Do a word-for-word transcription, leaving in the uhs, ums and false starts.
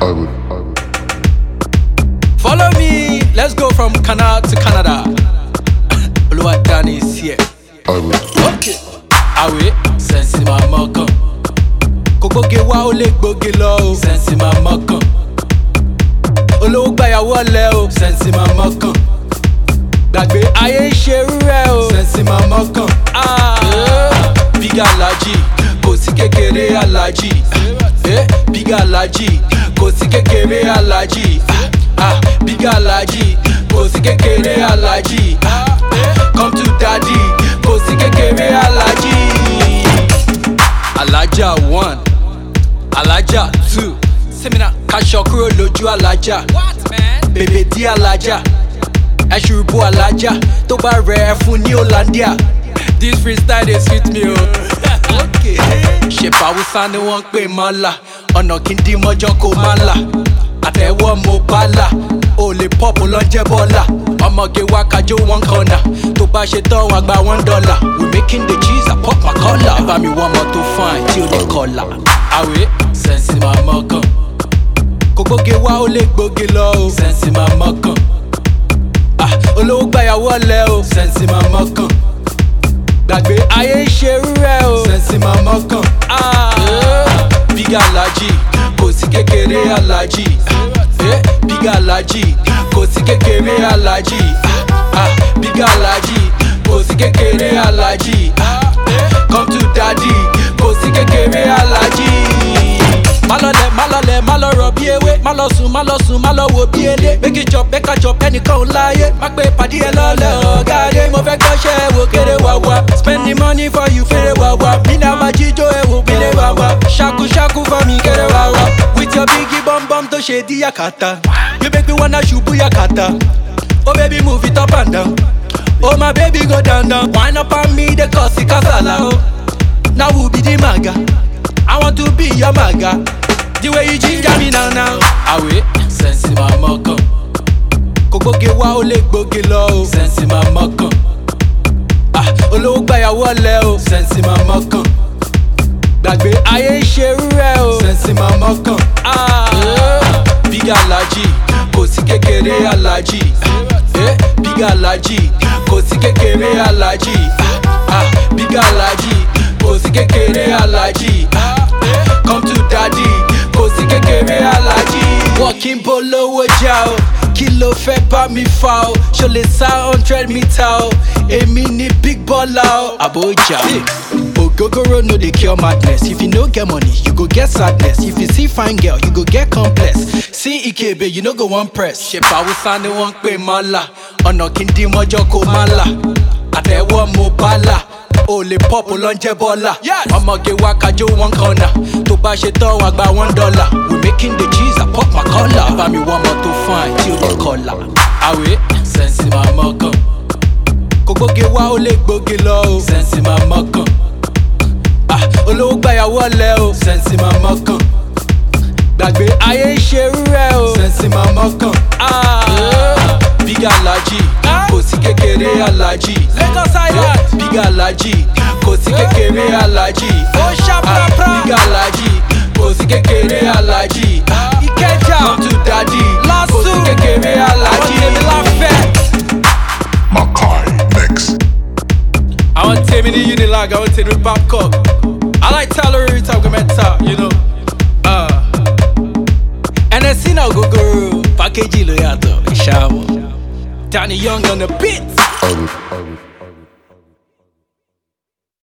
I would, I would. Follow me, let's go from Canada to Canada. Oluwadani is here. I would. Okay. Awe, sense my moko. Koko ge wa o le gboge lo o. Sense my moko. Olowo gbayawo le o. Sense my moko. Gbàgbé ayé ìṣerú rẹ o. Sense my moko. Ah, big alaji, kò sí kékeré alaji. Eh, big alaji, kò sí kékeré alaji. Ah, big alaji, kò sí kékeré alaji. Come to daddy, kò sí kékeré alaji. Alaja one, alaja two. Semina kaṣọ kúrò lójú alaja. What man? Bèbè di alaja. Ẹ ṣùrùbù alaja. Tó bá rẹ̀ ẹ fún ní Hollandia. This freestyle dey sweet me o. Okay. Ṣèpà Hausa ni wọ́n ń pè mọ́là. Ọ̀nà kí n dín mọ́jọ́ kó má là. Àtẹ̀wọ́ mo bá là. O lè pọ́pù lọ́jẹ́ bọ́là. Ọmọge wa kájọ one corner. Tó bá ṣe tán wàá gba one dollar. We making the cheese, I pop my collar. Bá mi wọ́n mọ́ tó fine tí o lè kọlà. Àwẹ̀ sẹ́ǹsì máa mọ́kàn. Kókóge wa ó lè gbóge lọ o. Sẹ́ǹsì máa mọ́kàn. Ah, olówó gbàyàwó lẹ o. Sẹ́ǹsì máa mọ́kàn. Gbàgbé ayé ìṣerú rẹ o. Sẹ́ǹsì máa mọ́kàn. Ah, big alaji, kò sí kékeré alaji. Eh, big alaji, kò sí kékeré alaji. Ah, big alaji, kò sí kékeré alaji. Come to daddy, kò sí kékeré alaji. Malọlẹ malọlẹ malọrọ bí ewé, malọ sùn malọ sùn malọ wo bí elé. Make it chop, make a chop, ẹnìkan ò láyé. Má pé pàdé ẹ lọ́lẹ̀ ọ̀gáde. Mo fẹ́ gbọ́ṣẹ́ wo kéré wàwà. Spend the money for you fèrè wàwà. Mi náà máa jíjó ewu bílé wàwà. Ṣakú ṣakú for mi kéré wàwà. With your biggie bum bum tó ṣe di yakata. You make me wanna ṣubú yakata. Oh baby move it up and down. Oh my baby go down down. Wine up on me dey cause it kasala o. Now who be the maga? I want to be your maga. The way you ginger me now now. Awe, sense my moko. Kókóge wa ó lè gbóge lọ o. Sense my moko. Ah, olówó gbàyàwó lẹ o. Sense my moko. Gbàgbé ayé ìṣerú rẹ o. Sense my moko. Ah, big alaji, kò sí kékeré alaji. Eh, big alaji, kò sí kékeré alaji. Ah, big alaji, kò sí kékeré alaji. Come to daddy, kò sí kékeré alaji. Walking polówó já o, kí ló fẹ́ bá mi fa o? Ṣo lè sá hundred meter o? Èmi ni big baller o. Àbójà. Ogogoro no dey cure madness. If you no get money, you go get sadness. If you see fine girl, you go get complex. See Ikebe, you no go wan press. Ṣèpà Hausa ni wọ́n ń pè mọ́là. Ọ̀nà kí n dín mọ́jọ́ kó má là. Àtẹ̀wọ́ mo bá là. O lè pọ́pù lọ́njẹ́ bọ́là. Ọmọge wa kájọ one corner. Tó bá ṣe tán wàá gba one dollar. We making the cheese, I pop my collar. Bá mi wọ́n mọ́ tó fine tí o lè kọlà. Àwẹ̀ sẹ́ǹsì máa mọ́kàn. Kókóge wa ó lè gbóge lọ o. Sẹ́ǹsì máa mọ́kàn. Ah, olówó gbàyàwó lẹ o. Sẹ́ǹsì máa mọ́kàn. Gbàgbé ayé ìṣerú rẹ o. Sẹ́ǹsì máa mọ́kàn. Ah, big alaji, kò sí kékeré alaji. Lagos Island. Big alaji, kò sí kékeré alaji. Ó ṣàpàpà. Big alaji, kò sí kékeré alaji. Ìkẹjà. Come to daddy, kò sí kékeré alaji. Àwọn tèmi láfẹ́. Makai mix. Àwọn tèmi ní Unilag, àwọn tèmi ní Babcock. I like Tyler Roots, I'm gonna you know. Uh. N S C náà gogoro, package ló yàtọ̀, ìṣàwọ̀. Danny Young on the beat. I would, I would.